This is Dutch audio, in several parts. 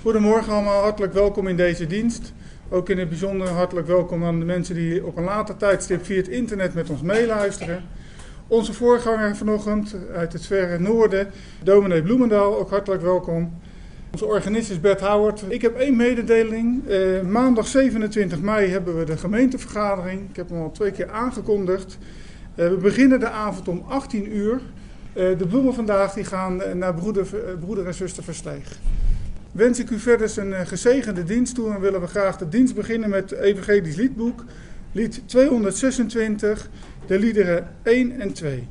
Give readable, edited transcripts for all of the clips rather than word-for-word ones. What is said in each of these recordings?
Goedemorgen allemaal, hartelijk welkom in deze dienst. Ook in het bijzonder hartelijk welkom aan de mensen die op een later tijdstip via het internet met ons meeluisteren. Onze voorganger vanochtend uit het verre noorden, dominee Bloemendaal, ook hartelijk welkom. Onze organist is Bert Howard. Ik heb één mededeling. Maandag 27 mei hebben we de gemeentevergadering. Ik heb hem al 2 keer aangekondigd. We beginnen de avond om 18 uur. De bloemen vandaag die gaan naar broeder en zuster Versteeg. Wens ik u verder een gezegende dienst toe en willen we graag de dienst beginnen met het Evangelisch Liedboek. Lied 226, de liederen 1 en 2.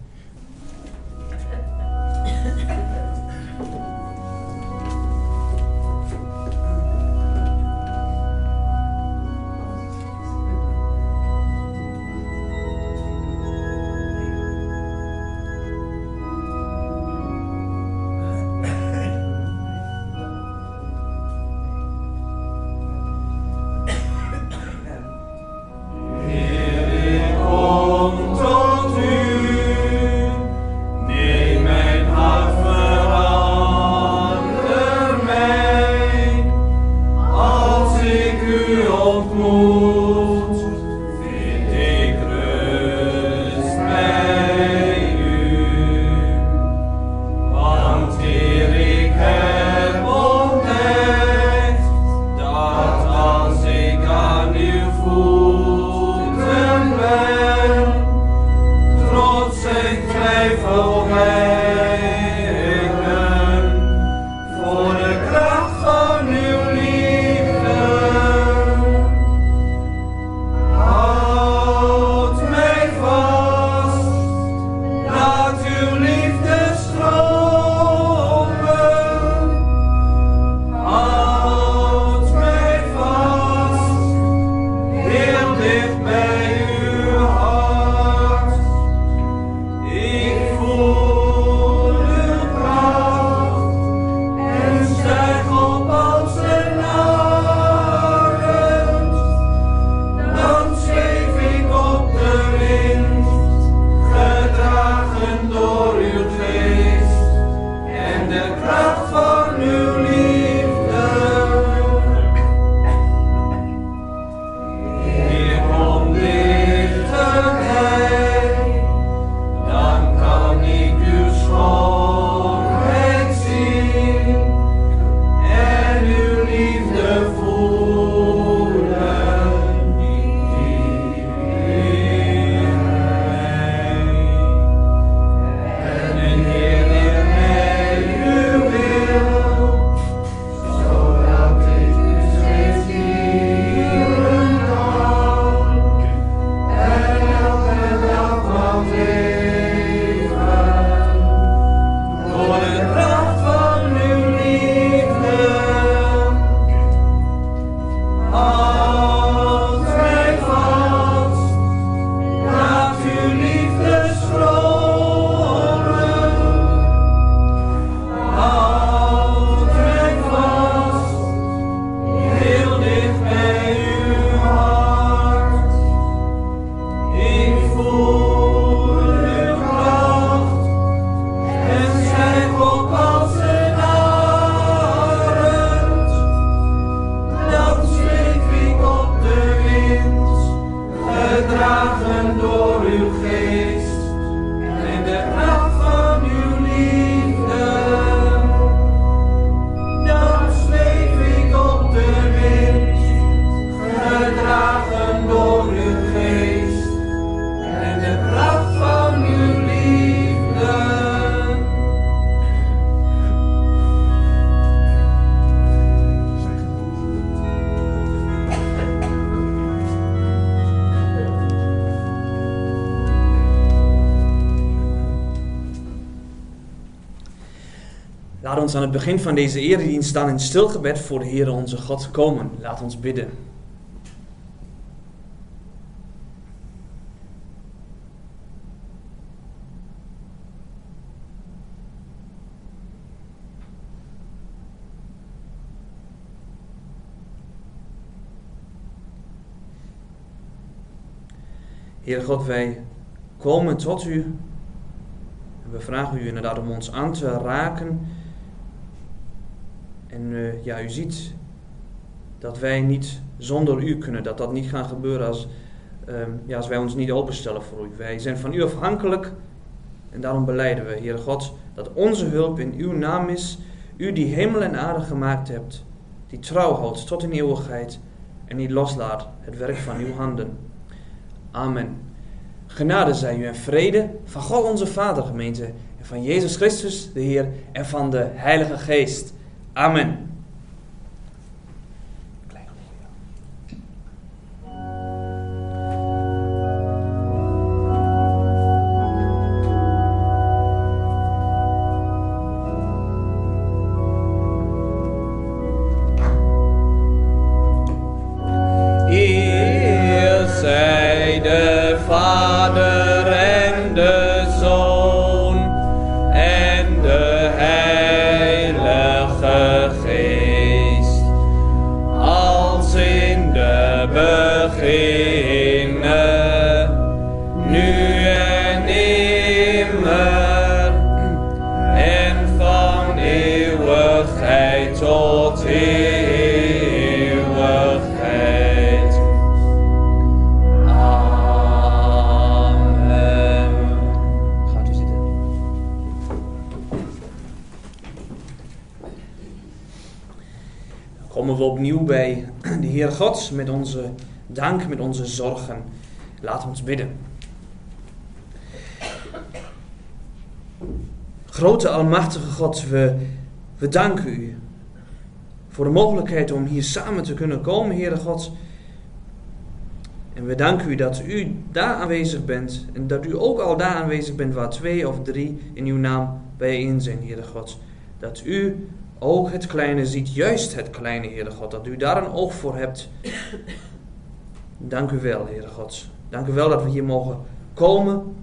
Laat ons aan het begin van deze eredienst staan in stil gebed voor de Heere onze God komen. Laat ons bidden. Heere God, wij komen tot u en we vragen u inderdaad om ons aan te raken En u ziet dat wij niet zonder u kunnen, dat niet gaat gebeuren als wij ons niet openstellen voor u. Wij zijn van u afhankelijk en daarom belijden we, Heere God, dat onze hulp in uw naam is, u die hemel en aarde gemaakt hebt, die trouw houdt tot in eeuwigheid en niet loslaat het werk van uw handen. Amen. Genade zij u en vrede van God onze Vader, gemeente, en van Jezus Christus, de Heer, en van de Heilige Geest. Amen. Komen we opnieuw bij de Heer God met onze dank, met onze zorgen. Laat ons bidden. Grote almachtige God, we danken u voor de mogelijkheid om hier samen te kunnen komen, Heere God. En we danken u dat u daar aanwezig bent en dat u ook al daar aanwezig bent waar 2 of 3 in uw naam bijeen zijn, Heere God. Dat u ook het kleine ziet, juist het kleine, Heere God, dat u daar een oog voor hebt. Dank u wel, Heere God. Dank u wel dat we hier mogen komen,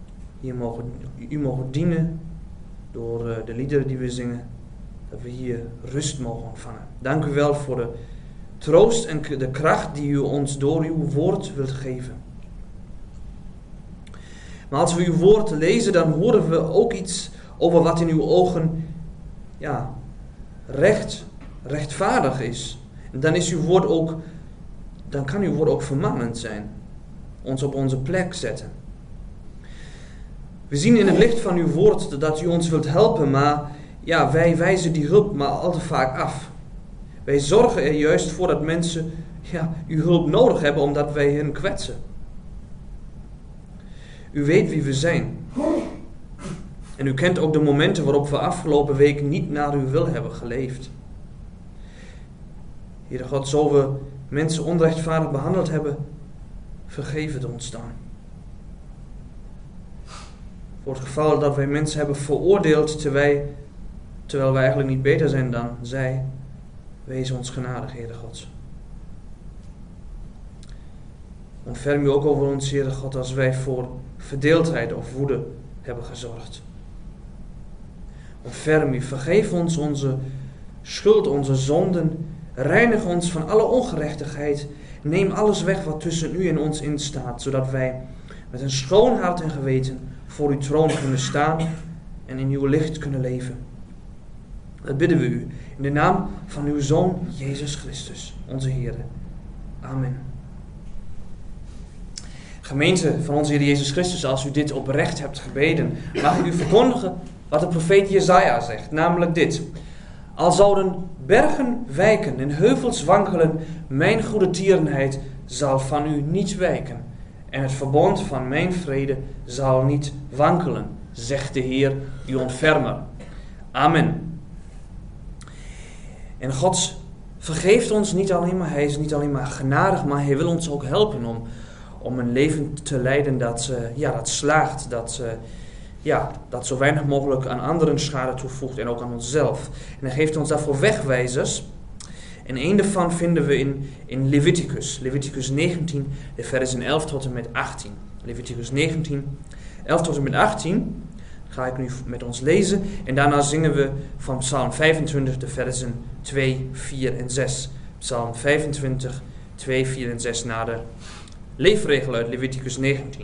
u mogen dienen door de liederen die we zingen, dat we hier rust mogen ontvangen. Dank u wel voor de troost en de kracht die u ons door uw woord wilt geven. Maar als we uw woord lezen, dan horen we ook iets over wat in uw ogen rechtvaardig is. En dan kan uw woord ook vermannend zijn. Ons op onze plek zetten. We zien in het licht van uw woord dat u ons wilt helpen, maar wij wijzen die hulp maar al te vaak af. Wij zorgen er juist voor dat mensen uw hulp nodig hebben omdat wij hen kwetsen. U weet wie we zijn. En u kent ook de momenten waarop we afgelopen week niet naar uw wil hebben geleefd. Heere God, zo we mensen onrechtvaardig behandeld hebben, vergeef het ons dan. Voor het geval dat wij mensen hebben veroordeeld terwijl wij eigenlijk niet beter zijn dan zij, wees ons genadig, Heere God. Ontferm u ook over ons, Heere God, als wij voor verdeeldheid of woede hebben gezorgd. Ontferm u, vergeef ons onze schuld, onze zonden, reinig ons van alle ongerechtigheid, neem alles weg wat tussen u en ons instaat, zodat wij met een schoon hart en geweten voor uw troon kunnen staan en in uw licht kunnen leven. Dat bidden we u in de naam van uw Zoon Jezus Christus, onze Heer. Amen. Gemeente van onze Heer Jezus Christus, als u dit oprecht hebt gebeden, mag ik u verkondigen wat de profeet Jesaja zegt, namelijk dit. Al zouden bergen wijken en heuvels wankelen, mijn goede tierenheid zal van u niet wijken. En het verbond van mijn vrede zal niet wankelen, zegt de Heer, uw ontfermer. Amen. En God vergeeft ons niet alleen maar, hij is niet alleen maar genadig, maar hij wil ons ook helpen om een leven te leiden dat slaagt, dat zo weinig mogelijk aan anderen schade toevoegt en ook aan onszelf. En hij geeft ons daarvoor wegwijzers. En een daarvan vinden we in Leviticus. Leviticus 19, de versen 11 tot en met 18. Leviticus 19, 11 tot en met 18 ga ik nu met ons lezen. En daarna zingen we van Psalm 25, de versen 2, 4 en 6. Psalm 25, 2, 4 en 6 naar de leefregel uit Leviticus 19.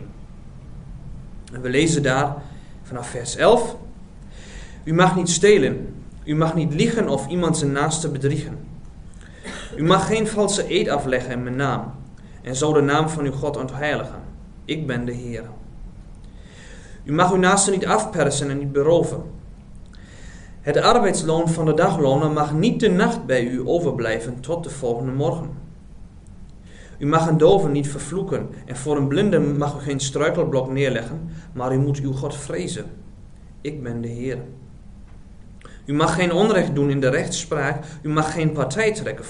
En we lezen daar vanaf vers 11. U mag niet stelen. U mag niet liegen of iemand zijn naaste bedriegen. U mag geen valse eed afleggen in mijn naam en zo de naam van uw God ontheiligen. Ik ben de Heer. U mag uw naaste niet afpersen en niet beroven. Het arbeidsloon van de dagloner mag niet de nacht bij u overblijven tot de volgende morgen. U mag een dove niet vervloeken en voor een blinde mag u geen struikelblok neerleggen, maar u moet uw God vrezen. Ik ben de Heer. U mag geen onrecht doen in de rechtspraak. U mag geen partij trekken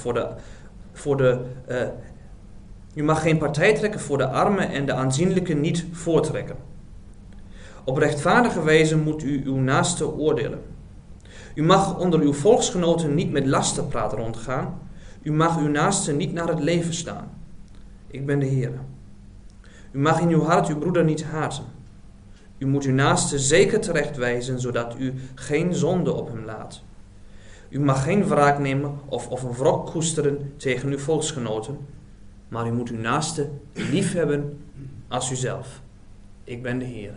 voor de armen en de aanzienlijke niet voortrekken. Op rechtvaardige wijze moet u uw naaste oordelen. U mag onder uw volksgenoten niet met lasterpraat rondgaan. U mag uw naaste niet naar het leven staan. Ik ben de Heer. U mag in uw hart uw broeder niet haten. U moet uw naaste zeker terechtwijzen, zodat u geen zonde op hem laat. U mag geen wraak nemen of een wrok koesteren tegen uw volksgenoten, maar u moet uw naaste liefhebben als uzelf. Ik ben de Heer.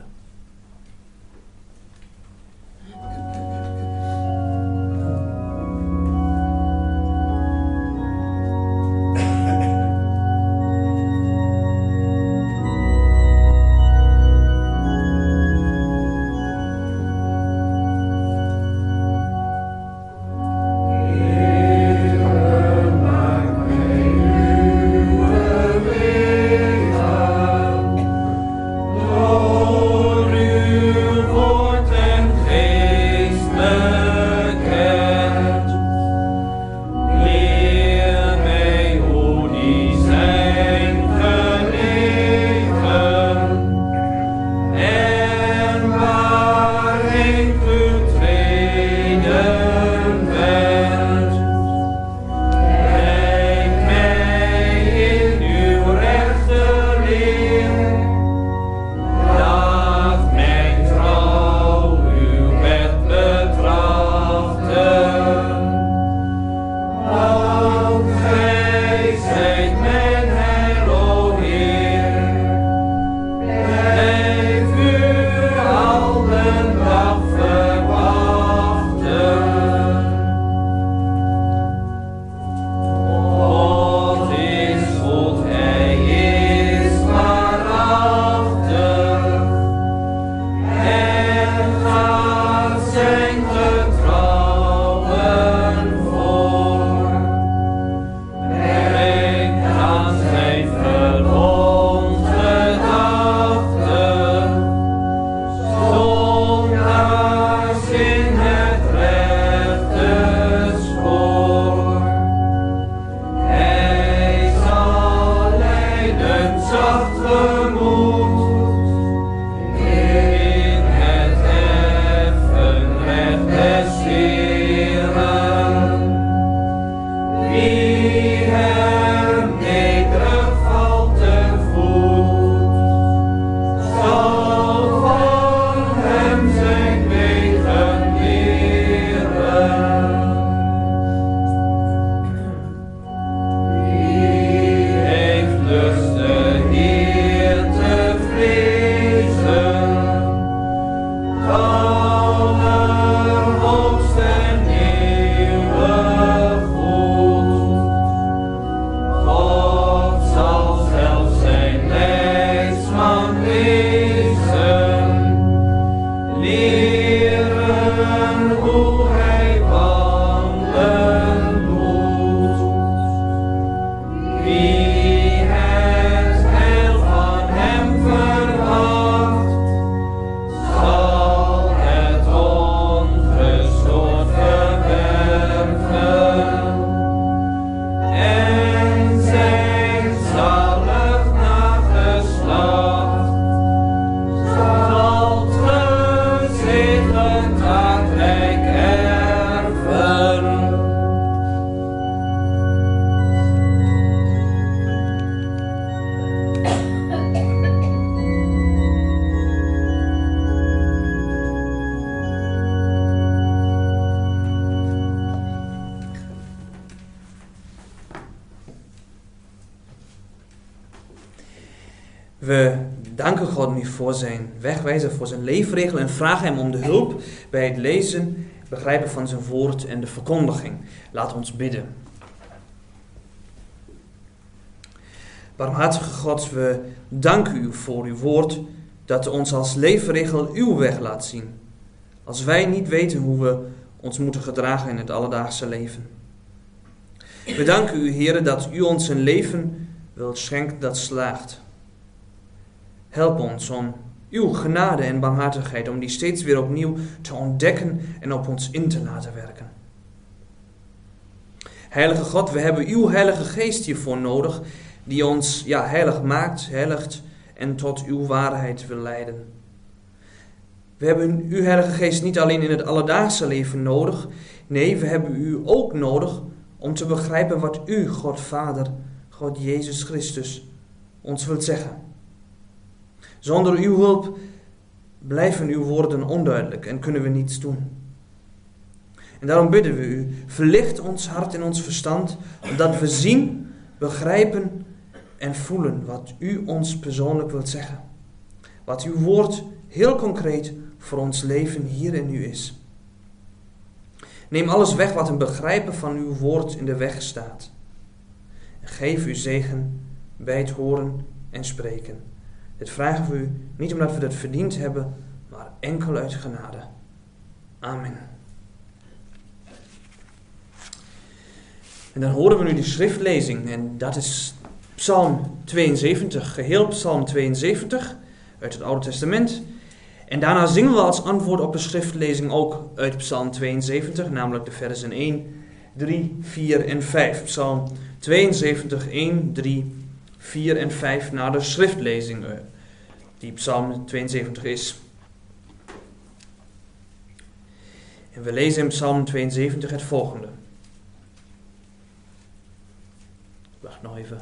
We danken God nu voor zijn wegwijzer, voor zijn leefregel en vragen hem om de hulp bij het lezen begrijpen van zijn woord en de verkondiging. Laat ons bidden. Barmhartige God, we danken u voor uw woord dat ons als leefregel uw weg laat zien. Als wij niet weten hoe we ons moeten gedragen in het alledaagse leven. We danken u, Heere, dat u ons een leven wilt schenken dat slaagt. Help ons om uw genade en barmhartigheid, om die steeds weer opnieuw te ontdekken en op ons in te laten werken. Heilige God, we hebben uw Heilige Geest hiervoor nodig, die ons heilig maakt, heiligt en tot uw waarheid wil leiden. We hebben uw Heilige Geest niet alleen in het alledaagse leven nodig, nee, we hebben u ook nodig om te begrijpen wat u, God Vader, God Jezus Christus, ons wilt zeggen. Zonder uw hulp blijven uw woorden onduidelijk en kunnen we niets doen. En daarom bidden we u, verlicht ons hart en ons verstand, omdat we zien, begrijpen en voelen wat u ons persoonlijk wilt zeggen. Wat uw woord heel concreet voor ons leven hier en nu is. Neem alles weg wat een begrijpen van uw woord in de weg staat. En geef uw zegen bij het horen en spreken. Dit vragen we u niet omdat we dat verdiend hebben, maar enkel uit genade. Amen. En dan horen we nu de schriftlezing en dat is Psalm 72, geheel Psalm 72 uit het Oude Testament. En daarna zingen we als antwoord op de schriftlezing ook uit Psalm 72, namelijk de versen 1, 3, 4 en 5. Psalm 72, 1, 3, 4 en 5 naar de schriftlezing die Psalm 72 is. En we lezen in Psalm 72 het volgende. Wacht nog even.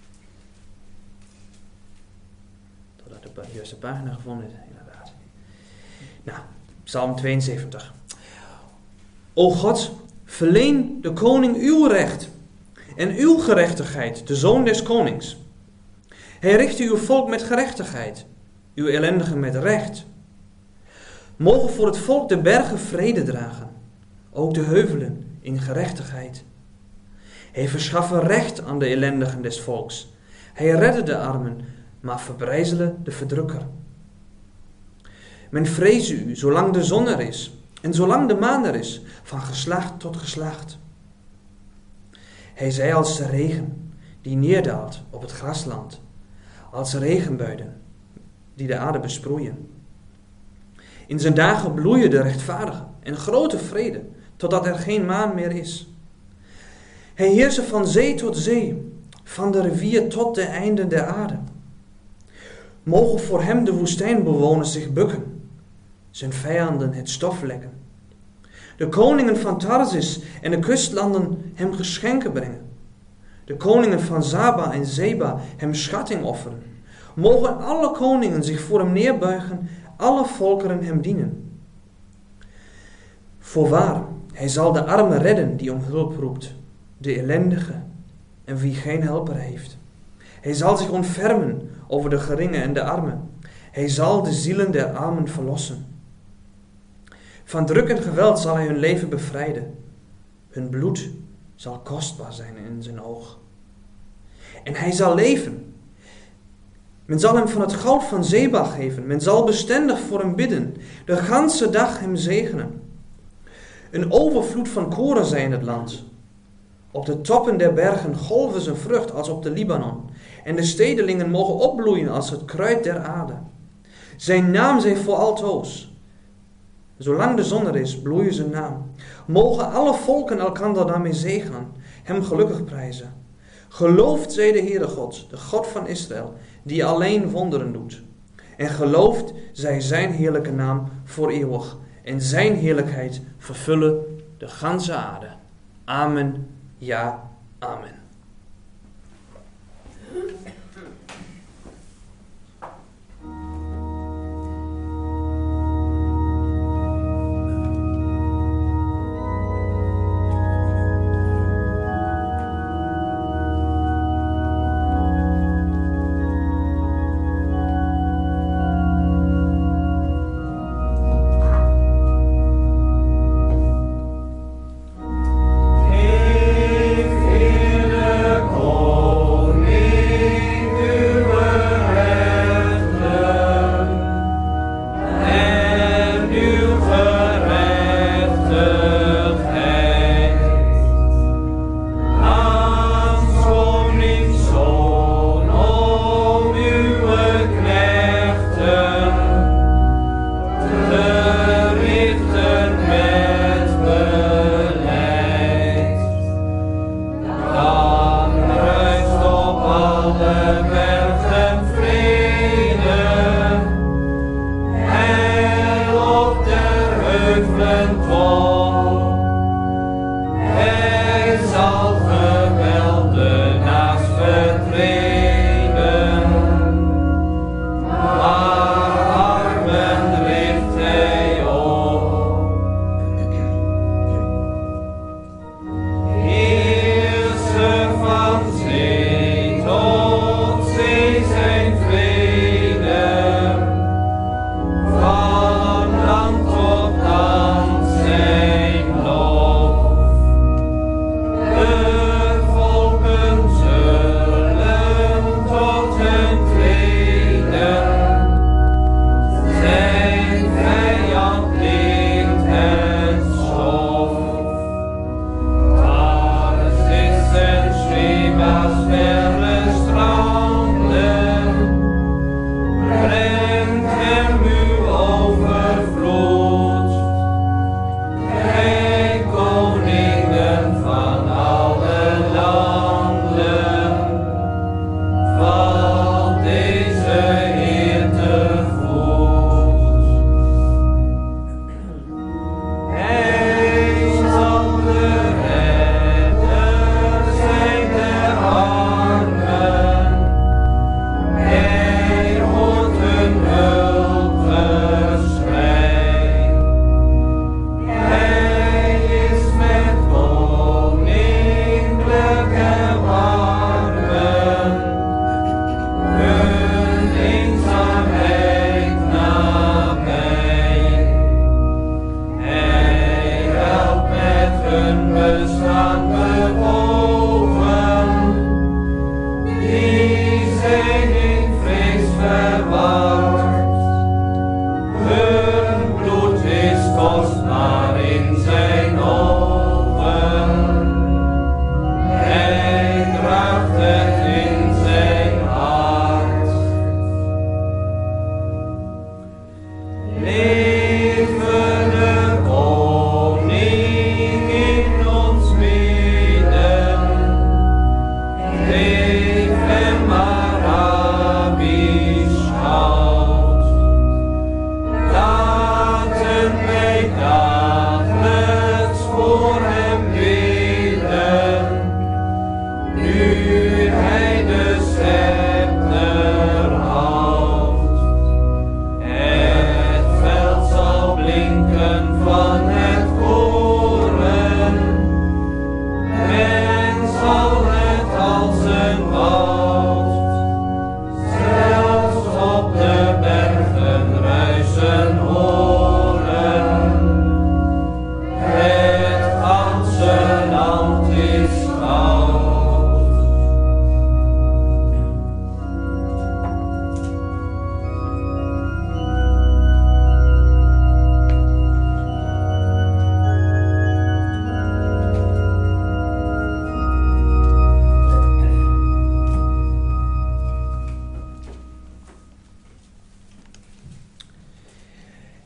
Totdat ik de juiste pagina gevonden heb, inderdaad. Nou, Psalm 72. O God, verleen de koning uw recht en uw gerechtigheid, de zoon des konings. Hij richtte uw volk met gerechtigheid, uw ellendigen met recht. Mogen voor het volk de bergen vrede dragen, ook de heuvelen in gerechtigheid. Hij verschaffe recht aan de ellendigen des volks. Hij redde de armen, maar verbrijzelen de verdrukker. Men vreze u, zolang de zon er is, en zolang de maan er is, van geslacht tot geslacht. Hij zij als de regen, die neerdaalt op het grasland, als regenbuien, die de aarde besproeien. In zijn dagen bloeien de rechtvaardigen en grote vrede, totdat er geen maan meer is. Hij heerst van zee tot zee, van de rivier tot de einden der aarde. Mogen voor hem de woestijnbewoners zich bukken, zijn vijanden het stof lekken. De koningen van Tarsis en de kustlanden hem geschenken brengen. De koningen van Saba en Zeba hem schatting offeren. Mogen alle koningen zich voor hem neerbuigen, alle volkeren hem dienen. Voorwaar, hij zal de armen redden die om hulp roept, de ellendige en wie geen helper heeft. Hij zal zich ontfermen over de geringen en de armen. Hij zal de zielen der armen verlossen. Van druk en geweld zal hij hun leven bevrijden. Hun bloed zal kostbaar zijn in zijn oog. En hij zal leven. Men zal hem van het goud van Zeba geven. Men zal bestendig voor hem bidden. De ganse dag hem zegenen. Een overvloed van koren zij in het land. Op de toppen der bergen golven zijn vrucht als op de Libanon. En de stedelingen mogen opbloeien als het kruid der aarde. Zijn naam zij voor altoos. Zolang de zon er is, bloeien zijn naam. Mogen alle volken elkander daarmee zegenen, hem gelukkig prijzen. Gelooft zij de Heere God, de God van Israël, die alleen wonderen doet. En gelooft zij zijn heerlijke naam voor eeuwig. En zijn heerlijkheid vervullen de ganse aarde. Amen, ja, amen.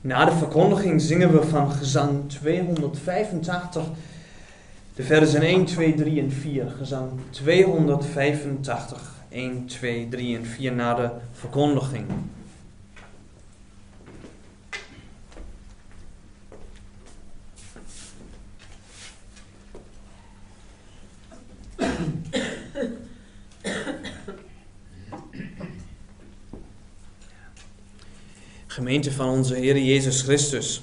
Na de verkondiging zingen we van gezang 285, de versen 1, 2, 3 en 4. Gezang 285, 1, 2, 3 en 4 na de verkondiging. Gemeente van onze Heer Jezus Christus.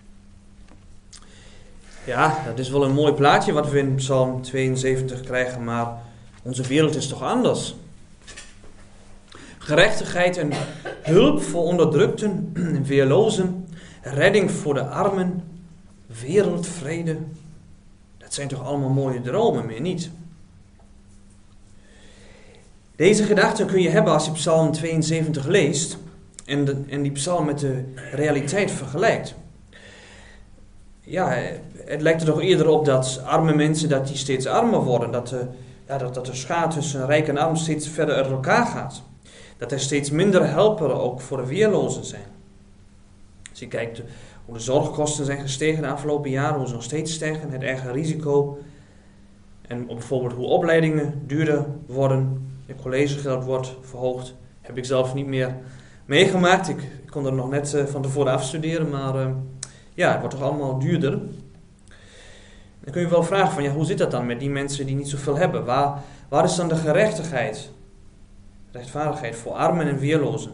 Ja, dat is wel een mooi plaatje wat we in Psalm 72 krijgen, maar onze wereld is toch anders. Gerechtigheid en hulp voor onderdrukten en weerlozen, redding voor de armen, wereldvrede. Dat zijn toch allemaal mooie dromen, meer niet? Deze gedachten kun je hebben als je Psalm 72 leest en die psalm met de realiteit vergelijkt. Ja, het lijkt er toch eerder op dat arme mensen dat die steeds armer worden. Dat de schaar tussen rijk en arm steeds verder uit elkaar gaat. Dat er steeds minder helperen ook voor de weerlozen zijn. Als je kijkt hoe de zorgkosten zijn gestegen de afgelopen jaren, hoe ze nog steeds stijgen, het eigen risico. En bijvoorbeeld hoe opleidingen duurder worden, het collegegeld wordt verhoogd. Heb ik zelf niet meer meegemaakt. Ik kon er nog net van tevoren afstuderen, maar het wordt toch allemaal duurder. Dan kun je wel vragen van, hoe zit dat dan met die mensen die niet zoveel hebben? Waar is dan de gerechtigheid? Rechtvaardigheid voor armen en weerlozen.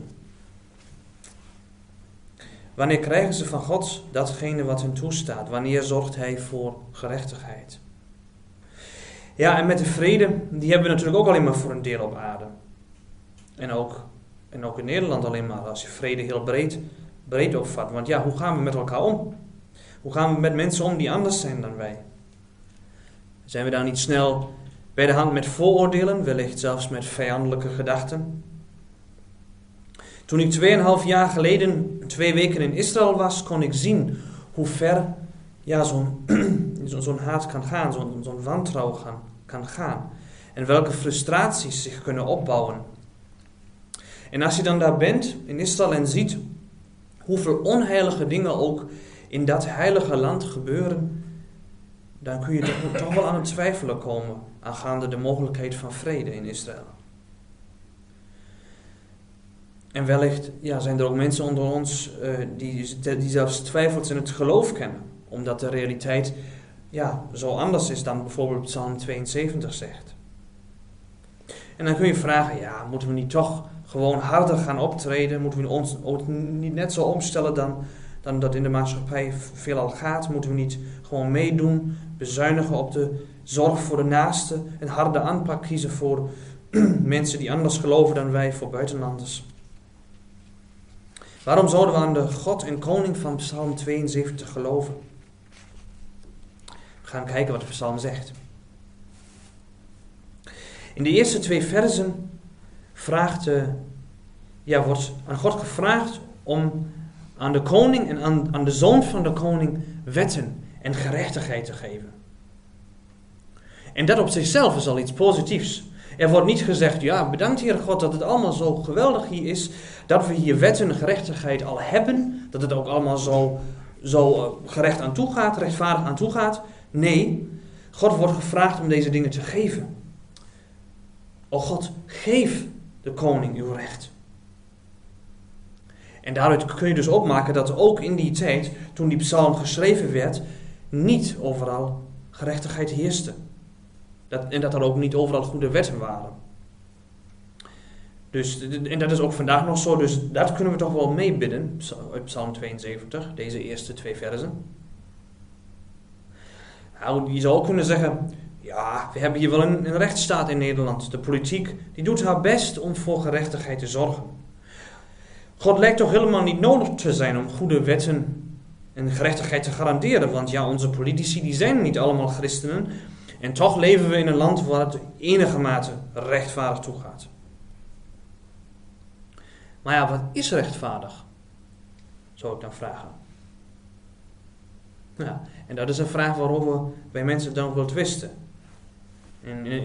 Wanneer krijgen ze van God datgene wat hen toestaat? Wanneer zorgt Hij voor gerechtigheid? Ja, en met de vrede, die hebben we natuurlijk ook alleen maar voor een deel op aarde. En ook in Nederland alleen maar, als je vrede heel breed opvat. Want hoe gaan we met elkaar om? Hoe gaan we met mensen om die anders zijn dan wij? Zijn we daar niet snel bij de hand met vooroordelen, wellicht zelfs met vijandelijke gedachten? Toen ik 2,5 jaar geleden 2 weken in Israël was, kon ik zien hoe ver zo'n haat kan gaan, zo'n wantrouwen kan gaan. En welke frustraties zich kunnen opbouwen. En als je dan daar bent in Israël en ziet hoeveel onheilige dingen ook in dat heilige land gebeuren, dan kun je toch wel aan het twijfelen komen aangaande de mogelijkheid van vrede in Israël. En wellicht zijn er ook mensen onder ons die zelfs twijfels in het geloof kennen, omdat de realiteit zo anders is dan bijvoorbeeld Psalm 72 zegt. En dan kun je vragen, moeten we niet toch gewoon harder gaan optreden? Moeten we ons ook niet net zo omstellen dan dat in de maatschappij veelal gaat? Moeten we niet gewoon meedoen, bezuinigen op de zorg voor de naaste, een harde aanpak kiezen voor mensen die anders geloven dan wij, voor buitenlanders? Waarom zouden we aan de God en Koning van Psalm 72 geloven? We gaan kijken wat de psalm zegt. In de eerste 2 versen wordt aan God gevraagd om aan de koning en aan de zoon van de koning wetten en gerechtigheid te geven. En dat op zichzelf is al iets positiefs. Er wordt niet gezegd, bedankt Heer God dat het allemaal zo geweldig hier is, dat we hier wetten en gerechtigheid al hebben, dat het ook allemaal zo gerecht aan toe gaat, rechtvaardig aan toe gaat. Nee, God wordt gevraagd om deze dingen te geven. O God, geef de koning uw recht. En daaruit kun je dus opmaken dat ook in die tijd, toen die psalm geschreven werd, niet overal gerechtigheid heerste. En dat er ook niet overal goede wetten waren. En dat is ook vandaag nog zo, dus dat kunnen we toch wel meebidden, uit Psalm 72, deze eerste 2 versen. Je zou ook kunnen zeggen, we hebben hier wel een rechtsstaat in Nederland. De politiek die doet haar best om voor gerechtigheid te zorgen. God lijkt toch helemaal niet nodig te zijn om goede wetten en gerechtigheid te garanderen. Want onze politici die zijn niet allemaal christenen. En toch leven we in een land waar het enige mate rechtvaardig toegaat. Maar wat is rechtvaardig? Zou ik dan vragen. En dat is een vraag waarover bij mensen dan wel twisten.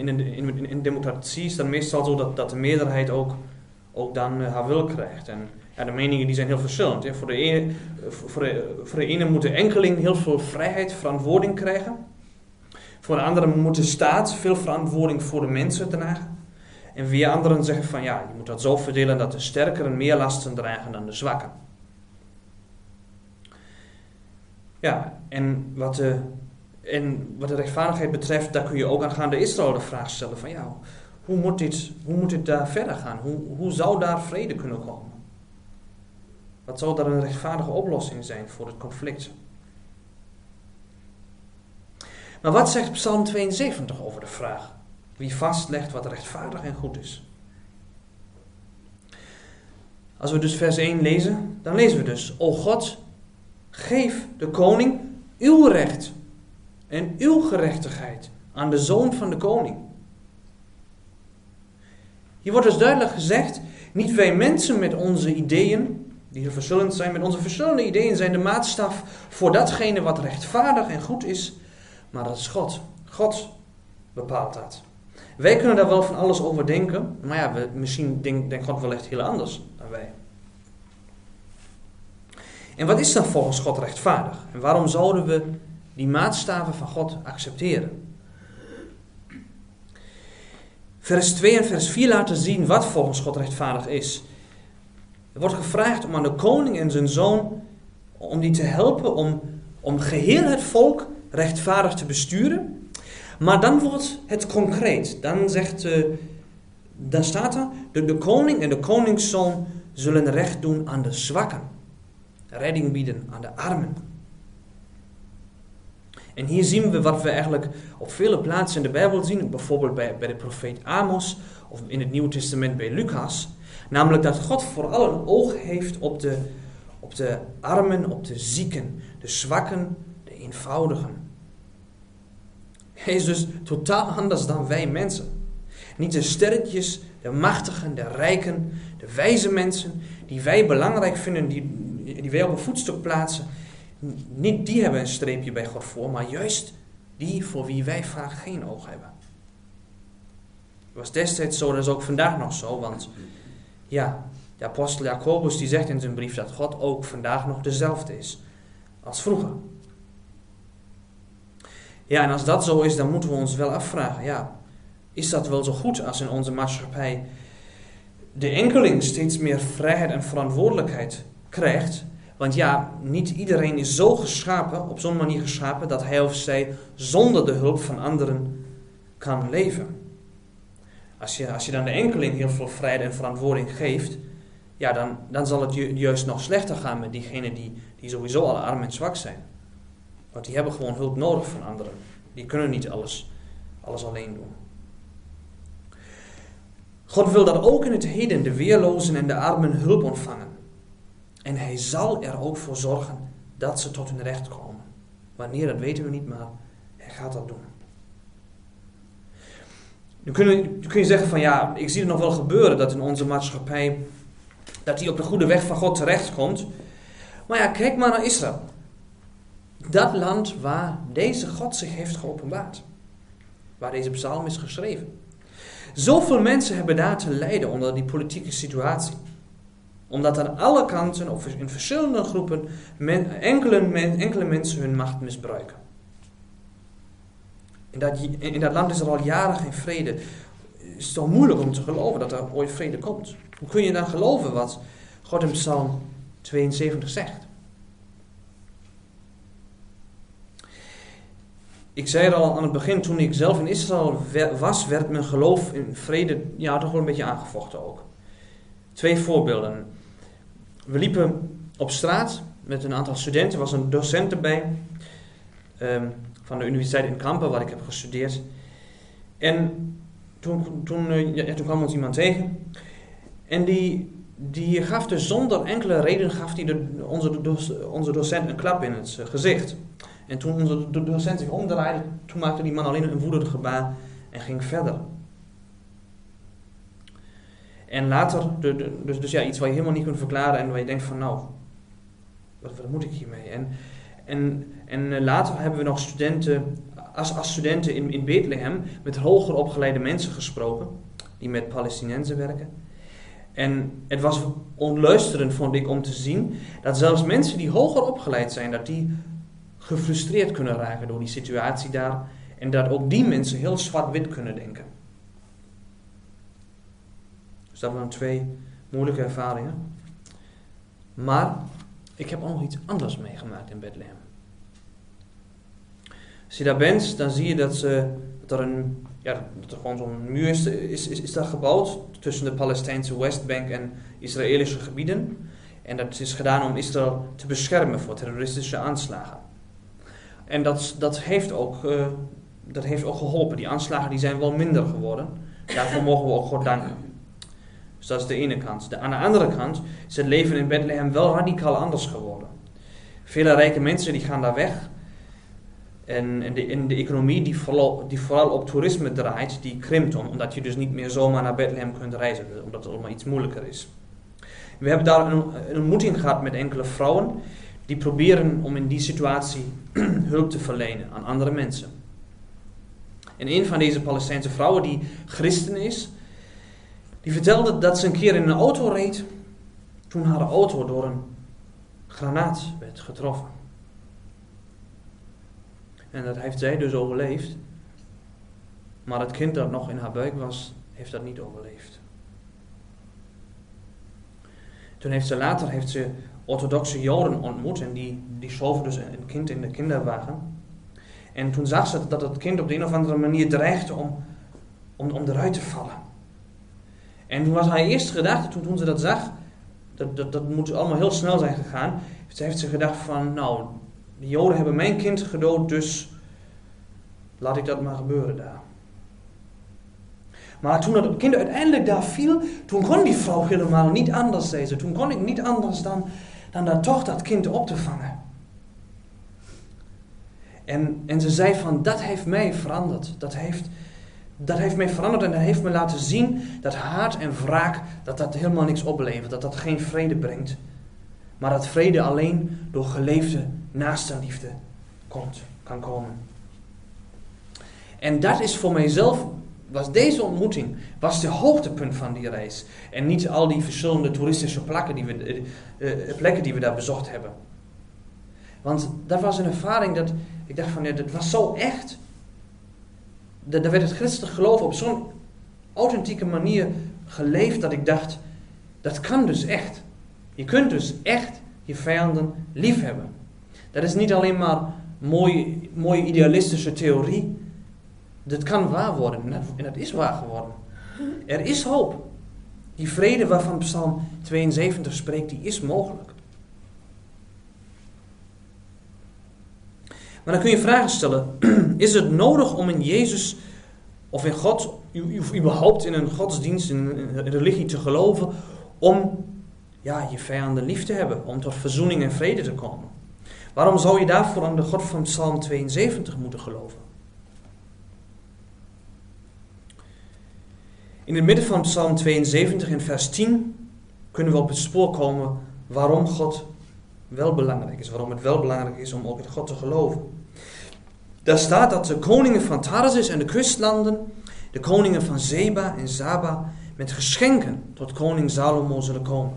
In democratie is het dan meestal zo dat de meerderheid ook dan haar wil krijgt. En Ja, de meningen die zijn heel verschillend. Hè. Voor de ene moet de enkeling heel veel vrijheid, verantwoording krijgen. Voor de andere moet de staat veel verantwoording voor de mensen dragen. En weer anderen zeggen van ja, je moet dat zo verdelen dat de sterkeren meer lasten dragen dan de zwakken. Ja, en wat de rechtvaardigheid betreft, daar kun je ook aangaande Israël de vraag stellen van ja, hoe moet dit daar verder gaan? Hoe zou daar vrede kunnen komen? Wat zou daar een rechtvaardige oplossing zijn voor het conflict? Maar wat zegt Psalm 72 over de vraag? Wie vastlegt wat rechtvaardig en goed is? Als we dus vers 1 lezen, dan lezen we dus: O God, geef de koning uw recht en uw gerechtigheid aan de zoon van de koning. Hier wordt dus duidelijk gezegd, niet wij mensen met onze ideeën, die heel verschillend zijn, met onze verschillende ideeën zijn de maatstaf voor datgene wat rechtvaardig en goed is, maar dat is God. God bepaalt dat. Wij kunnen daar wel van alles over denken, maar ja, misschien denkt God wel echt heel anders dan wij. En wat is dan volgens God rechtvaardig? En waarom zouden we die maatstaven van God accepteren? Vers 2 en vers 4 laten zien wat volgens God rechtvaardig is. Er wordt gevraagd om aan de koning en zijn zoon, om die te helpen om geheel het volk rechtvaardig te besturen. Maar dan wordt het concreet. Dan staat er, de koning en de koningszoon zullen recht doen aan de zwakken. Redding bieden aan de armen. En hier zien we wat we eigenlijk op vele plaatsen in de Bijbel zien. Bijvoorbeeld bij de profeet Amos of in het Nieuwe Testament bij Lucas. Namelijk dat God vooral een oog heeft op de armen, op de zieken, de zwakken, de eenvoudigen. Hij is dus totaal anders dan wij mensen. Niet de sterretjes, de machtigen, de rijken, de wijze mensen die wij belangrijk vinden, die wij op een voetstuk plaatsen. Niet die hebben een streepje bij God voor, maar juist die voor wie wij vaak geen oog hebben. Het was destijds zo, dat is ook vandaag nog zo, want ja, de apostel Jacobus die zegt in zijn brief dat God ook vandaag nog dezelfde is als vroeger. Ja, en als dat zo is, dan moeten we ons wel afvragen, ja, is dat wel zo goed als in onze maatschappij de enkeling steeds meer vrijheid en verantwoordelijkheid krijgt? Want ja, niet iedereen is zo geschapen, op zo'n manier geschapen, dat hij of zij zonder de hulp van anderen kan leven. Als je dan de enkeling heel veel vrijheid en verantwoording geeft, ja, dan zal het juist nog slechter gaan met diegenen die sowieso al arm en zwak zijn. Want die hebben gewoon hulp nodig van anderen. Die kunnen niet alles alleen doen. God wil dat ook in het heden de weerlozen en de armen hulp ontvangen. En hij zal er ook voor zorgen dat ze tot hun recht komen. Wanneer, dat weten we niet, maar hij gaat dat doen. Nu kun je zeggen van ja, ik zie het nog wel gebeuren dat in onze maatschappij, dat die op de goede weg van God terechtkomt. Maar ja, kijk maar naar Israël. Dat land waar deze God zich heeft geopenbaard. Waar deze psalm is geschreven. Zoveel mensen hebben daar te lijden onder die politieke situatie. Omdat aan alle kanten, of in verschillende groepen, enkele mensen hun macht misbruiken. In dat land is er al jaren geen vrede. Het is toch moeilijk om te geloven dat er ooit vrede komt. Hoe kun je dan geloven wat God in Psalm 72 zegt? Ik zei al aan het begin, toen ik zelf in Israël was, werd mijn geloof in vrede toch wel een beetje aangevochten ook. 2 voorbeelden. We liepen op straat met een aantal studenten, er was een docent erbij van de universiteit in Kampen, waar ik heb gestudeerd. En toen kwam ons iemand tegen en die gaf dus zonder enkele reden onze docent een klap in het gezicht. En toen onze docent zich omdraaide, toen maakte die man alleen een woedend gebaar en ging verder. En later, dus iets wat je helemaal niet kunt verklaren en waar je denkt van nou, wat moet ik hiermee? En later hebben we nog studenten, als studenten in Bethlehem met hoger opgeleide mensen gesproken, die met Palestiniënzen werken. En het was onluisterend, vond ik, om te zien dat zelfs mensen die hoger opgeleid zijn, dat die gefrustreerd kunnen raken door die situatie daar. En dat ook die mensen heel zwart-wit kunnen denken. Dus dat waren 2 moeilijke ervaringen. Maar ik heb ook nog iets anders meegemaakt in Bethlehem. Als je daar bent, dan zie je dat er gewoon zo'n muur is daar gebouwd tussen de Palestijnse Westbank en Israëlische gebieden. En dat is gedaan om Israël te beschermen voor terroristische aanslagen. En dat heeft ook geholpen. Die aanslagen die zijn wel minder geworden. Daarvoor mogen we ook God danken. Dus dat is de ene kant. Aan de andere kant is het leven in Bethlehem wel radicaal anders geworden. Vele rijke mensen die gaan daar weg. En de economie die vooral op toerisme draait, die krimpt omdat je dus niet meer zomaar naar Bethlehem kunt reizen. Omdat het allemaal iets moeilijker is. We hebben daar een ontmoeting gehad met enkele vrouwen die proberen om in die situatie hulp te verlenen aan andere mensen. En een van deze Palestijnse vrouwen die christen is, die vertelde dat ze een keer in een auto reed toen haar auto door een granaat werd getroffen. En dat heeft zij dus overleefd. Maar het kind dat nog in haar buik was, heeft dat niet overleefd. Toen heeft ze orthodoxe Joden ontmoet en die schoven dus een kind in de kinderwagen. En toen zag ze dat het kind op de een of andere manier dreigde om eruit te vallen. En toen was haar eerste gedachte, toen ze dat zag, dat moet allemaal heel snel zijn gegaan. Heeft ze gedacht van, nou, de Joden hebben mijn kind gedood, dus laat ik dat maar gebeuren daar. Maar toen dat kind uiteindelijk daar viel, toen kon die vrouw helemaal niet anders, zei ze. Toen kon ik niet anders dan daar toch dat kind op te vangen. En ze zei van, dat heeft mij veranderd. Dat heeft mij veranderd en dat heeft me laten zien dat haat en wraak, dat helemaal niks oplevert. Dat geen vrede brengt. Maar dat vrede alleen door geleefde naastenliefde kan komen. En dat is voor mijzelf, deze ontmoeting was de hoogtepunt van die reis. En niet al die verschillende toeristische plekken die we daar bezocht hebben. Want dat was een ervaring dat ik dacht van, ja, dat was zo echt. Daar werd het christelijk geloof op zo'n authentieke manier geleefd dat ik dacht, dat kan dus echt. Je kunt dus echt je vijanden lief hebben. Dat is niet alleen maar mooie idealistische theorie. Dat kan waar worden en dat is waar geworden. Er is hoop. Die vrede waarvan Psalm 72 spreekt, die is mogelijk. Maar dan kun je vragen stellen, is het nodig om in Jezus of in God, of überhaupt in een godsdienst, in een religie te geloven, om je vijanden lief te hebben, om tot verzoening en vrede te komen? Waarom zou je daarvoor aan de God van Psalm 72 moeten geloven? In het midden van Psalm 72 in vers 10 kunnen we op het spoor komen waarom God wel belangrijk is. Waarom het wel belangrijk is om ook in God te geloven. Daar staat dat de koningen van Tarsis en de kustlanden, de koningen van Zeba en Zaba, met geschenken tot koning Salomo zullen komen.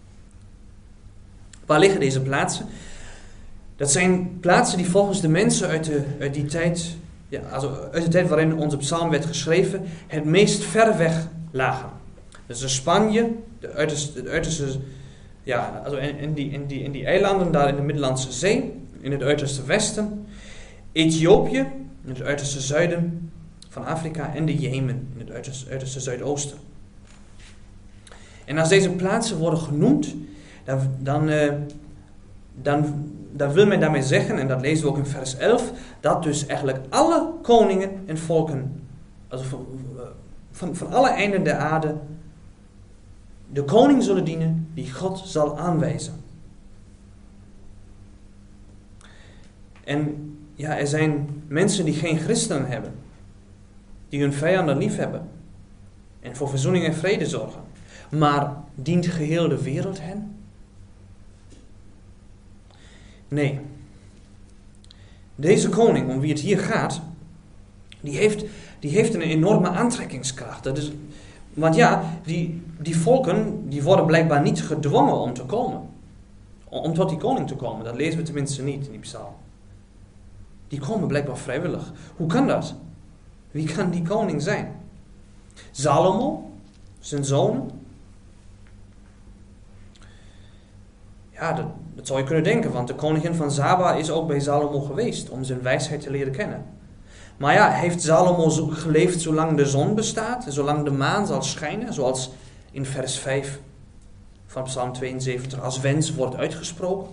Waar liggen deze plaatsen? Dat zijn plaatsen die volgens de mensen uit die tijd, uit de tijd waarin onze psalm werd geschreven, het meest ver weg lagen. Dus Spanje, de uiterste, in die eilanden daar in de Middellandse Zee, in het uiterste westen, Ethiopië, in het uiterste zuiden van Afrika, en de Jemen, in het uiterste zuidoosten. En als deze plaatsen worden genoemd, dan wil men daarmee zeggen, en dat lezen we ook in vers 11, dat dus eigenlijk alle koningen en volken, also van alle einden der aarde, de koning zullen dienen die God zal aanwijzen. En er zijn mensen die geen christenen hebben, die hun vijanden lief hebben en voor verzoening en vrede zorgen. Maar dient geheel de wereld hen? Nee. Deze koning, om wie het hier gaat, die heeft een enorme aantrekkingskracht. Want ja, die volken die worden blijkbaar niet gedwongen om te komen. Om tot die koning te komen. Dat lezen we tenminste niet in die psalm. Die komen blijkbaar vrijwillig. Hoe kan dat? Wie kan die koning zijn? Salomo? Zijn zonen? Ja, dat zou je kunnen denken, want de koningin van Saba is ook bij Salomo geweest om zijn wijsheid te leren kennen. Maar ja, heeft Salomo geleefd zolang de zon bestaat, zolang de maan zal schijnen, zoals in vers 5 van Psalm 72 als wens wordt uitgesproken?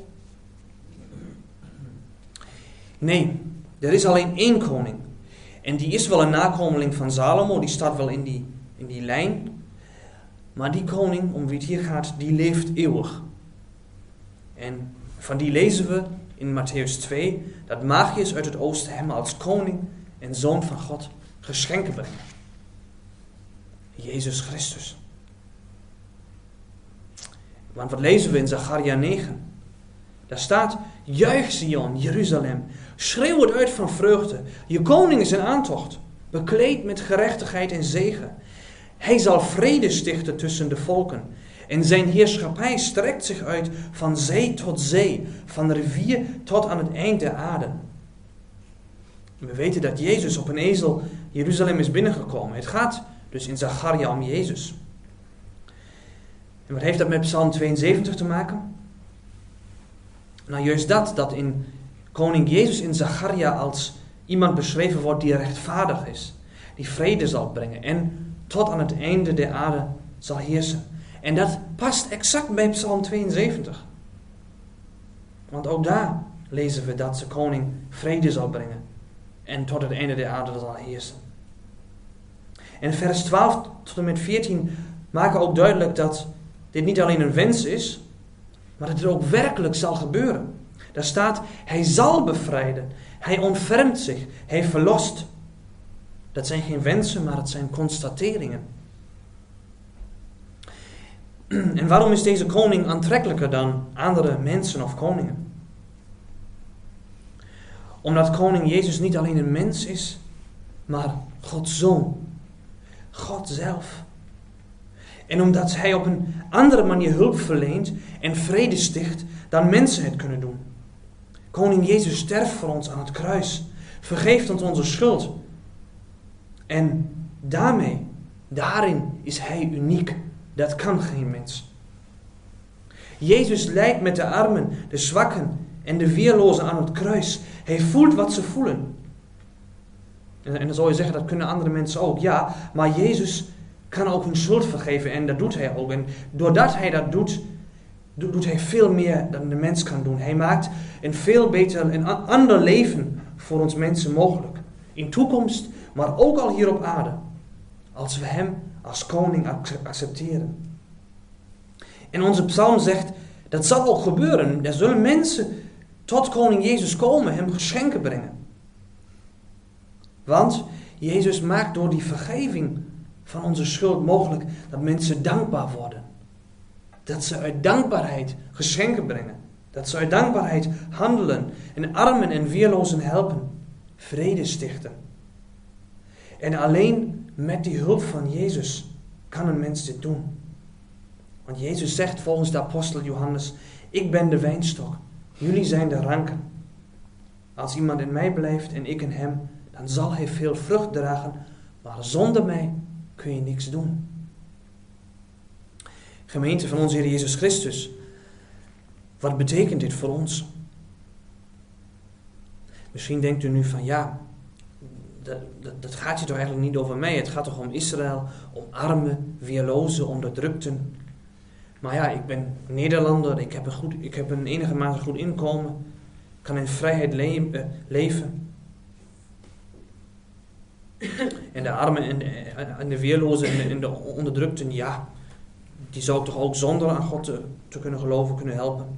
Nee, er is alleen één koning. En die is wel een nakomeling van Salomo, die staat wel in die lijn. Maar die koning, om wie het hier gaat, die leeft eeuwig. En van die lezen we in Mattheüs 2 dat magiërs uit het oosten hem als koning en zoon van God geschenken brengen. Jezus Christus. Want wat lezen we in Zacharia 9? Daar staat: juich Sion, Jeruzalem, schreeuw het uit van vreugde. Je koning is in aantocht, bekleed met gerechtigheid en zegen. Hij zal vrede stichten tussen de volken. En zijn heerschappij strekt zich uit van zee tot zee, van rivier tot aan het eind der aarde. We weten dat Jezus op een ezel Jeruzalem is binnengekomen. Het gaat dus in Zacharia om Jezus. En wat heeft dat met Psalm 72 te maken? Nou, juist dat in koning Jezus in Zacharia als iemand beschreven wordt die rechtvaardig is, die vrede zal brengen en tot aan het einde der aarde zal heersen. En dat past exact bij Psalm 72. Want ook daar lezen we dat de koning vrede zal brengen en tot het einde der aarde zal heersen. En vers 12 tot en met 14 maken ook duidelijk dat dit niet alleen een wens is, maar dat het ook werkelijk zal gebeuren. Daar staat: hij zal bevrijden, hij ontfermt zich, hij verlost. Dat zijn geen wensen, maar het zijn constateringen. En waarom is deze koning aantrekkelijker dan andere mensen of koningen? Omdat koning Jezus niet alleen een mens is, maar Gods zoon. God zelf. En omdat hij op een andere manier hulp verleent en vrede sticht dan mensen het kunnen doen. Koning Jezus sterft voor ons aan het kruis, vergeeft ons onze schuld. En daarin is hij uniek. Dat kan geen mens. Jezus lijdt met de armen, de zwakken en de weerlozen aan het kruis. Hij voelt wat ze voelen. En dan zou je zeggen, dat kunnen andere mensen ook. Ja, maar Jezus kan ook hun schuld vergeven en dat doet hij ook. En doordat hij dat doet hij veel meer dan de mens kan doen. Hij maakt een veel beter en ander leven voor ons mensen mogelijk. In toekomst, maar ook al hier op aarde. Als we hem als koning accepteren. En onze psalm zegt, dat zal ook gebeuren. Er zullen mensen tot koning Jezus komen, hem geschenken brengen. Want Jezus maakt door die vergeving van onze schuld mogelijk dat mensen dankbaar worden. Dat ze uit dankbaarheid geschenken brengen. Dat ze uit dankbaarheid handelen en armen en weerlozen helpen. Vrede stichten. En alleen met die hulp van Jezus kan een mens dit doen. Want Jezus zegt volgens de apostel Johannes: ik ben de wijnstok, jullie zijn de ranken. Als iemand in mij blijft en ik in hem, dan zal hij veel vrucht dragen, maar zonder mij kun je niks doen. Gemeente van onze Heer Jezus Christus, wat betekent dit voor ons? Misschien denkt u nu van ja, dat gaat hier toch eigenlijk niet over mij. Het gaat toch om Israël, om armen, weerlozen, onderdrukten. Maar ja, ik ben Nederlander, ik heb een enigermate goed inkomen, ik kan in vrijheid leven. En de armen en de weerlozen en de onderdrukten, ja, die zou ik toch ook zonder aan God te kunnen geloven, kunnen helpen.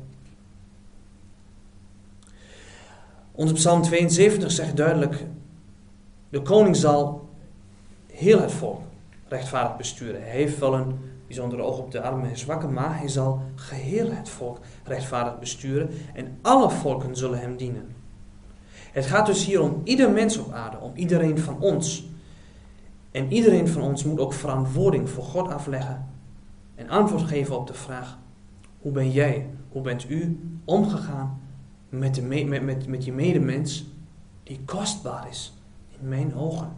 Onze Psalm 72 zegt duidelijk: de koning zal heel het volk rechtvaardig besturen. Hij heeft wel een bijzondere oog op de armen en zwakken, maar hij zal geheel het volk rechtvaardig besturen en alle volken zullen hem dienen. Het gaat dus hier om ieder mens op aarde, om iedereen van ons. En iedereen van ons moet ook verantwoording voor God afleggen. En antwoord geven op de vraag: hoe ben jij, hoe bent u omgegaan met je medemens die kostbaar is in mijn ogen?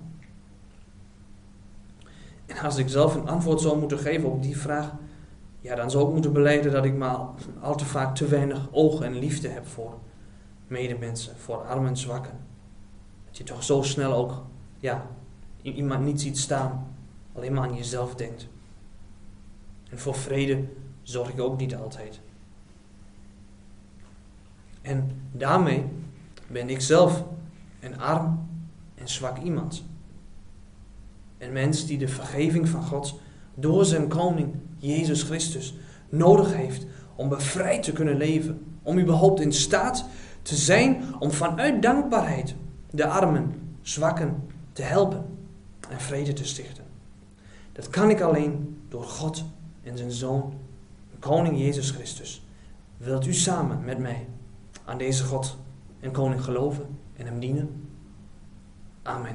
En als ik zelf een antwoord zou moeten geven op die vraag, ja, dan zou ik moeten belijden dat ik maar al te vaak te weinig oog en liefde heb voor medemensen, voor armen en zwakken. Dat je toch zo snel ook, ja, iemand niet ziet staan, alleen maar aan jezelf denkt. En voor vrede zorg ik ook niet altijd. En daarmee ben ik zelf een arm en zwak iemand. Een mens die de vergeving van God door zijn koning Jezus Christus nodig heeft om bevrijd te kunnen leven. Om überhaupt in staat te zijn om vanuit dankbaarheid de armen, zwakken te helpen en vrede te stichten. Dat kan ik alleen door God en zijn Zoon, koning Jezus Christus. Wilt u samen met mij aan deze God en koning geloven en hem dienen? Amen.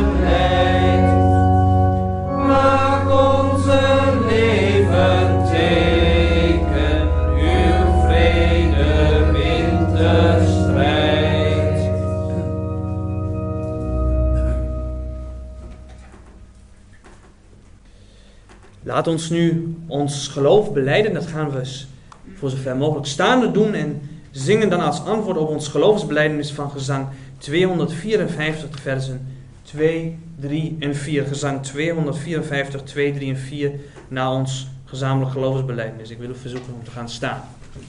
Maak onze leven Laat ons nu ons geloof belijden. Dat gaan we voor zover mogelijk staande doen en zingen dan als antwoord op ons geloofsbelijdenis van gezang 254, de versen 2, 3 en 4. Gezang 254, 2, 3 en 4 na ons gezamenlijk geloofsbelijdenis. Ik wil u verzoeken om te gaan staan.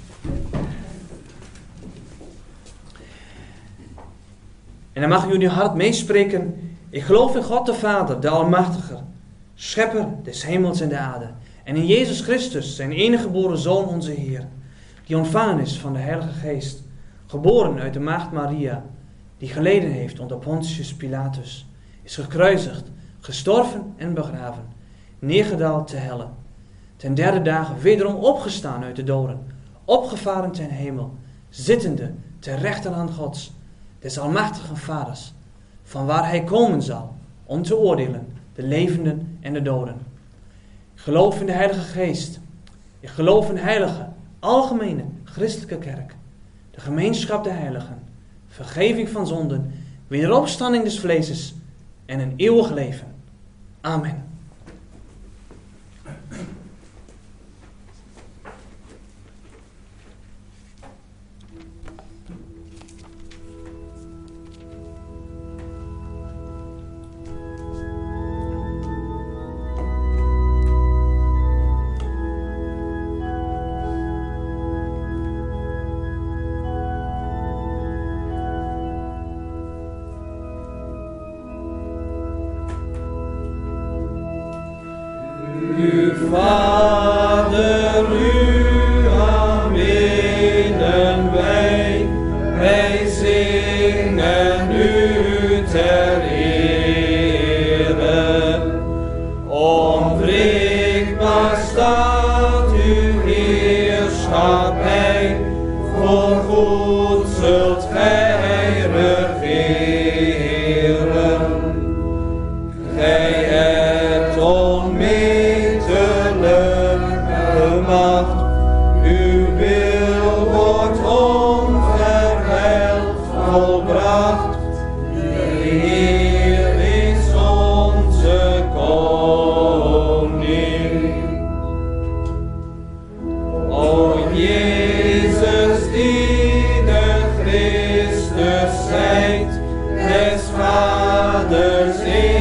En dan mag u in uw hart meespreken. Ik geloof in God de Vader, de Almachtige, Schepper des hemels en de aarde. En in Jezus Christus, zijn enige geboren Zoon, onze Heer, die ontvangen is van de Heilige Geest, geboren uit de maagd Maria, die geleden heeft onder Pontius Pilatus, is gekruisigd, gestorven en begraven, neergedaald te helle, ten derde dagen wederom opgestaan uit de doden, opgevaren ten hemel, zittende ter rechterhand Gods, des almachtigen Vaders, van waar hij komen zal, om te oordelen de levenden en de doden. Ik geloof in de Heilige Geest. Ik geloof in de heilige, algemene, christelijke kerk, de gemeenschap der heiligen, vergeving van zonden, wederopstanding des vleeses en een eeuwig leven. Amen. Vader, u aanbidden wij, wij zingen u ter ere. Onwrikbaar staat uw heerschappij, voorgoed zult gij regeren. Gij hebt onmetelijke macht, uw wil wordt onverwijld volbracht. De Heer is onze koning. O Jezus, die de Christus zijt, des Vaders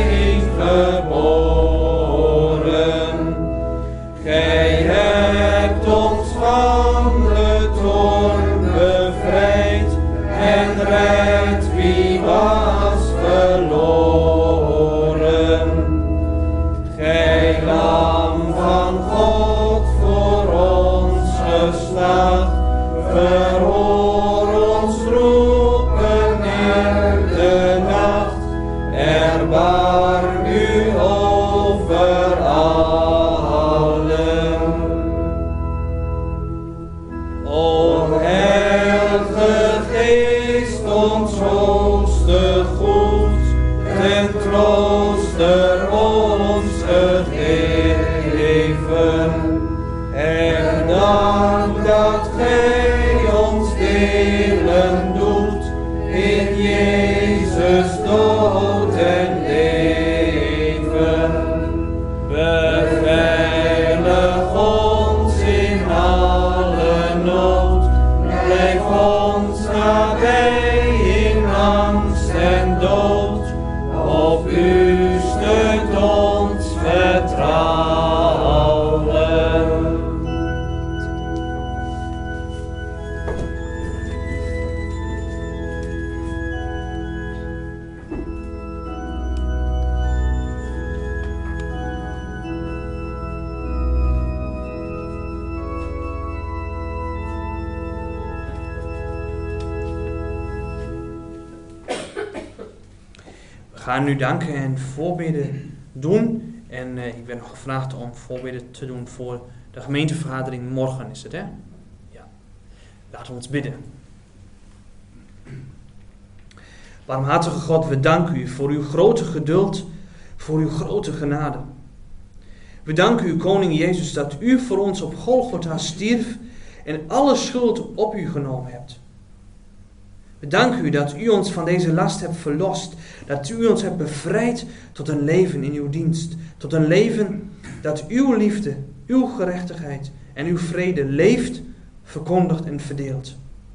ingeboren. Gij hebt ons van de toorn bevrijd en redt wie was verloren. Gij lam van God voor ons geslacht, verhoor ons roepen in de nacht, erbarm u over allen. O Heilige Geest, ons hoogste goed, ten trooster ons gegeven. En dank dat gij ons delen doet in Jezus dood en leven. Beveilig ons in alle nood, blijf ons nabij in angst en dood. Op u steunt ons vertrouwen. We gaan nu danken en voorbidden doen. En ik ben nog gevraagd om voorbidden te doen voor de gemeentevergadering morgen, is het hè? Ja. Laten we ons bidden. Barmhartige God, we danken u voor uw grote geduld, voor uw grote genade. We danken u, Koning Jezus, dat u voor ons op Golgotha stierf en alle schuld op u genomen hebt. We danken u dat u ons van deze last hebt verlost. Dat u ons hebt bevrijd tot een leven in uw dienst. Tot een leven dat uw liefde, uw gerechtigheid en uw vrede leeft, verkondigt en verdeelt.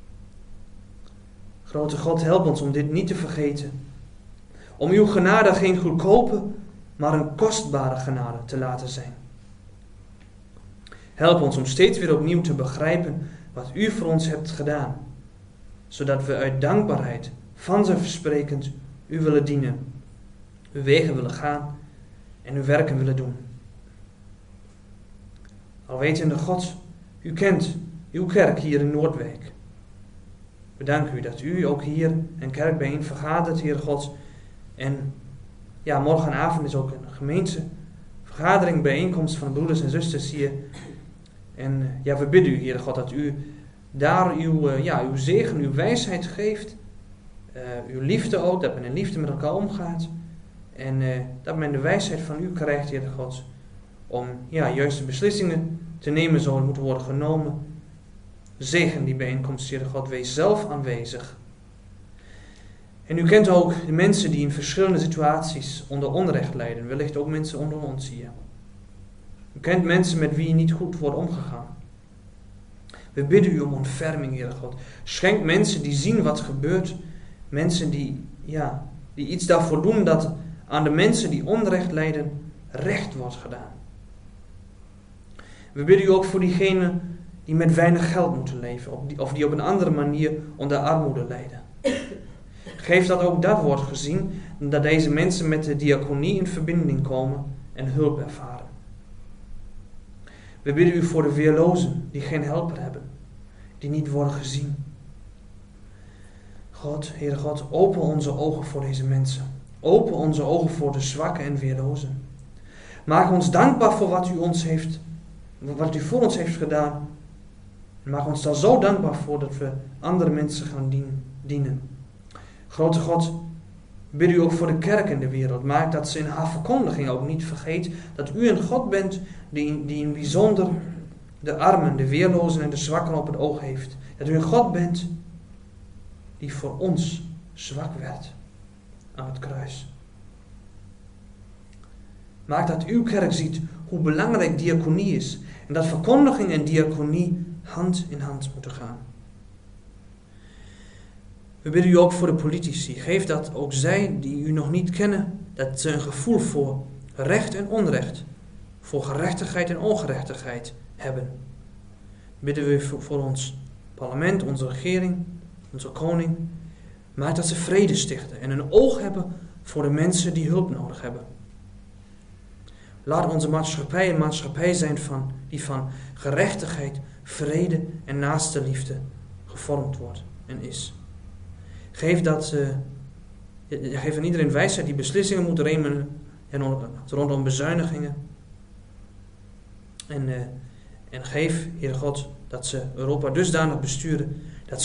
Grote God, help ons om dit niet te vergeten. Om uw genade geen goedkope, maar een kostbare genade te laten zijn. Help ons om steeds weer opnieuw te begrijpen wat u voor ons hebt gedaan. Zodat we uit dankbaarheid, vanzelfsprekend, u willen dienen. Uw wegen willen gaan en uw werken willen doen. Alwetende God, u kent uw kerk hier in Noordwijk. We danken u dat u ook hier een kerk bijeen vergadert, Heer God. En ja, morgenavond is ook een gemeentevergadering, bijeenkomst van broeders en zusters hier. En ja, we bidden u, Heer God, dat u daar uw zegen, uw wijsheid geeft. Uw liefde ook, dat men in liefde met elkaar omgaat. En dat men de wijsheid van u krijgt, Heer God, om juiste beslissingen te nemen zoals moeten worden genomen. Zegen die bijeenkomst, Heer God, wees zelf aanwezig. En u kent ook de mensen die in verschillende situaties onder onrecht lijden. Wellicht ook mensen onder ons hier. U kent mensen met wie niet goed wordt omgegaan. We bidden u om ontferming, Heer God. Schenk mensen die zien wat gebeurt. Mensen die iets daarvoor doen dat aan de mensen die onrecht lijden recht wordt gedaan. We bidden u ook voor diegenen die met weinig geld moeten leven. Of die op een andere manier onder armoede lijden. Geef dat ook dat wordt gezien. Dat deze mensen met de diaconie in verbinding komen en hulp ervaren. We bidden u voor de weerlozen die geen helper hebben. Die niet worden gezien. God, Heere God, open onze ogen voor deze mensen. Open onze ogen voor de zwakken en weerlozen. Maak ons dankbaar voor wat u voor ons heeft gedaan. En maak ons daar zo dankbaar voor dat we andere mensen gaan dienen. Grote God, bid u ook voor de kerk in de wereld. Maak dat ze in haar verkondiging ook niet vergeet dat u een God bent die in bijzonder de armen, de weerlozen en de zwakken op het oog heeft. Dat u een God bent die voor ons zwak werd aan het kruis. Maak dat uw kerk ziet hoe belangrijk diaconie is. En dat verkondiging en diaconie hand in hand moeten gaan. We bidden u ook voor de politici. Geef dat ook zij die u nog niet kennen, dat ze een gevoel voor recht en onrecht, voor gerechtigheid en ongerechtigheid hebben. Bidden we voor ons parlement, onze regering, onze koning. Maak dat ze vrede stichten en een oog hebben voor de mensen die hulp nodig hebben. Laat onze maatschappij een maatschappij zijn die van gerechtigheid, vrede en naaste liefde gevormd wordt en is. Geef aan iedereen wijsheid die beslissingen moet nemen rondom bezuinigingen. En geef, Heer God, dat ze Europa dusdanig besturen dat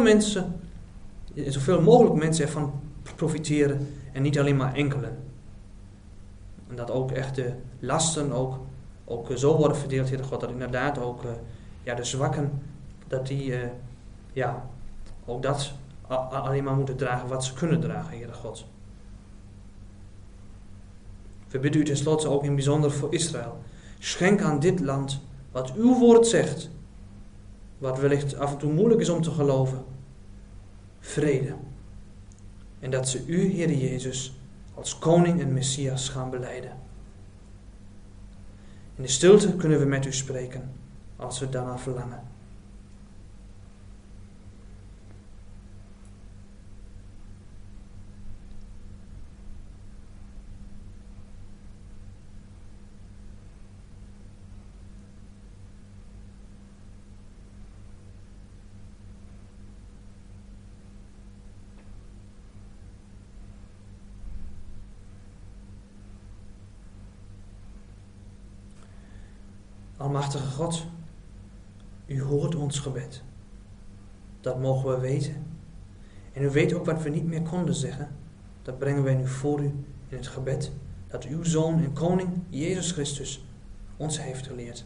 zoveel mogelijk mensen ervan profiteren en niet alleen maar enkelen. En dat ook echt de lasten ook zo worden verdeeld, Heer God, dat inderdaad ook de zwakken, dat die ook dat alleen maar moeten dragen wat ze kunnen dragen, Heer God. We bidden u tenslotte ook in bijzonder voor Israël. Schenk aan dit land wat uw woord zegt, wat wellicht af en toe moeilijk is om te geloven. Vrede. En dat ze u, Heer Jezus, als koning en Messias gaan belijden. In de stilte kunnen we met u spreken, als we daarna verlangen. Almachtige God, u hoort ons gebed. Dat mogen we weten. En u weet ook wat we niet meer konden zeggen. Dat brengen wij nu voor u in het gebed dat uw Zoon en Koning Jezus Christus ons heeft geleerd.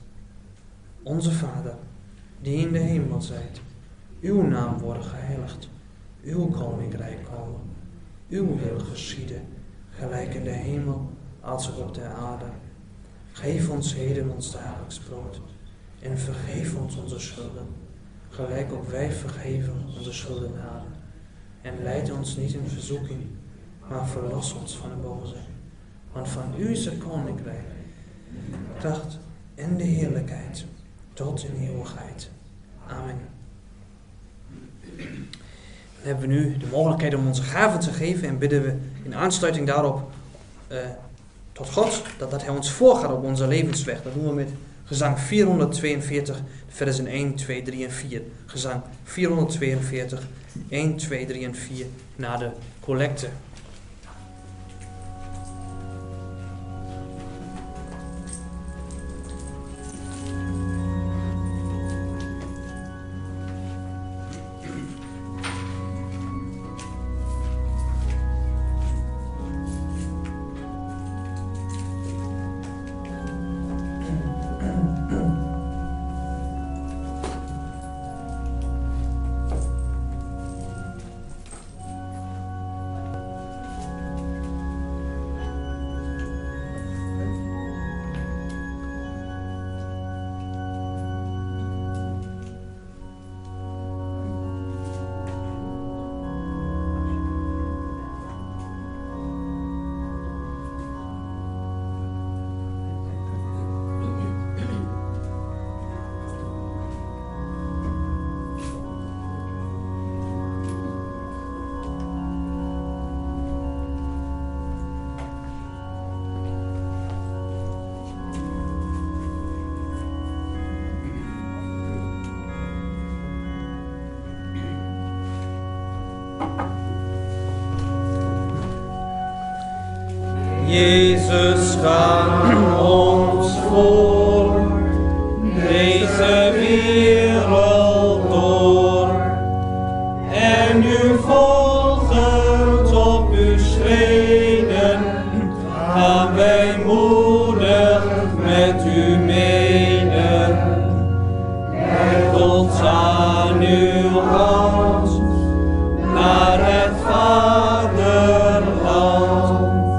Onze Vader, die in de hemel zijt, uw naam worden geheiligd. uw koninkrijk komen. Uw wil geschieden, gelijk in de hemel als ook op de aarde. Geef ons heden ons dagelijks brood. En vergeef ons onze schulden, gelijk ook wij vergeven onze schuldenaren. En leid ons niet in verzoeking, maar verlos ons van de boze. Want van u is het koninkrijk, kracht en de heerlijkheid, tot in eeuwigheid. Amen. Dan hebben we nu de mogelijkheid om onze gaven te geven en bidden we in aansluiting daarop tot God, dat Hij ons voorgaat op onze levensweg. Dat doen we met gezang 442, versen 1, 2, 3 en 4. Gezang 442, 1, 2, 3 en 4 na de collecte. Jezus, ga ons voor deze wereld door en u volgend op uw schreden, gaan wij moedig met u mede. Leid ons aan uw hand naar het vaderland.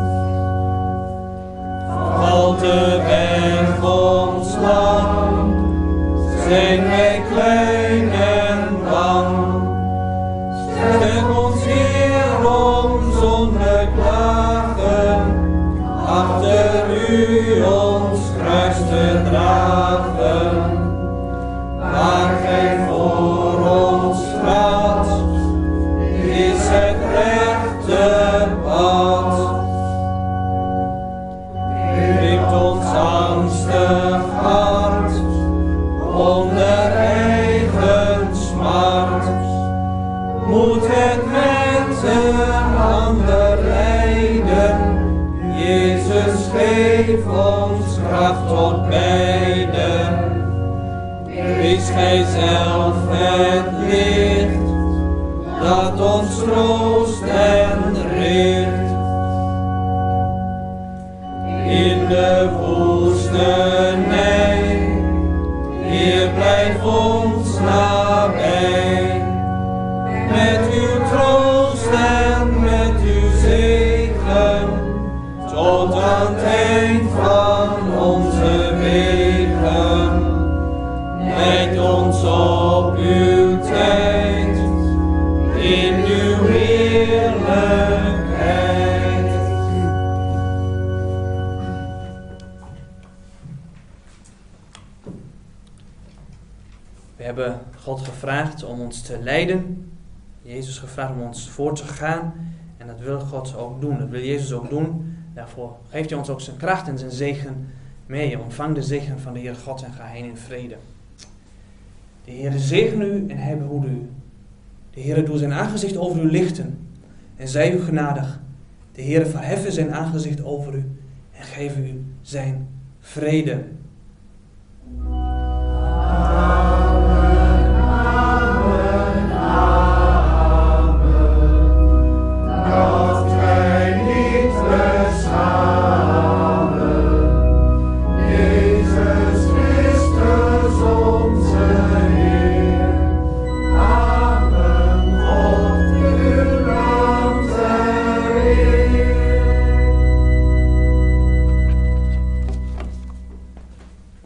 Valt de weg ons lang, zijn wij klein en bang. Stel ons Heer om zonder klagen, achter u ons kruis te dragen. Waar gij voor ons gaat, is het rechte pad. Neemt ons angstig hart onder eigen smart. Moet het met een ander lijden, Jezus geef ons kracht tot beiden. Wees gij zelf het licht, dat ons troost en richt. In de woestenij, Heer, blijf ons nabij. Met uw troost en met uw zegen, tot aan het eind van onze wegen. Leid ons op uw tijd, in uw heerlijkheid. We hebben God gevraagd om ons te leiden. Jezus gevraagd om ons voor te gaan. En dat wil God ook doen. Dat wil Jezus ook doen. Daarvoor geeft hij ons ook zijn kracht en zijn zegen mee. Ontvang de zegen van de Heer God en ga heen in vrede. De Heer zegen u en hij behoede u. De Heer doet zijn aangezicht over u lichten en zij u genadig. De Heer verheffen zijn aangezicht over u en geef u zijn vrede.